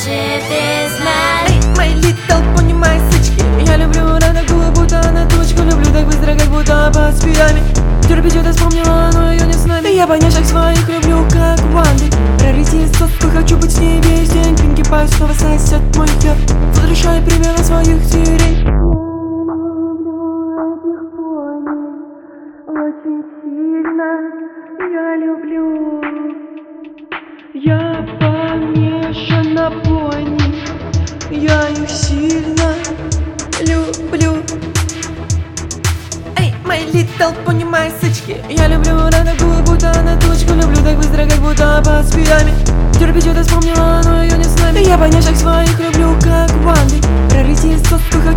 Значит, ты знаешь. My little pony, мои сычки. Я люблю на такую, будто на тучку. Люблю так быстро, как будто под спинами. Терпеть это вспомнила, но ее не с нами. Я поняшек своих люблю, как Ванды. Пролетит сотку, хочу быть с ней весь день. Пинки Пай снова сосет мой хер. Возвращай примерно своих дверей. Очень сильно я люблю. Я помешан на пони. Я их сильно люблю. Эй, my little pony, мои сычки. Я люблю на такую, будто на тучку. Люблю так быстро, как будто под спинами. Терпеть это вспомнила, но ее не с нами. Я поняшек своих люблю, как Ванды. Пролетит сотку,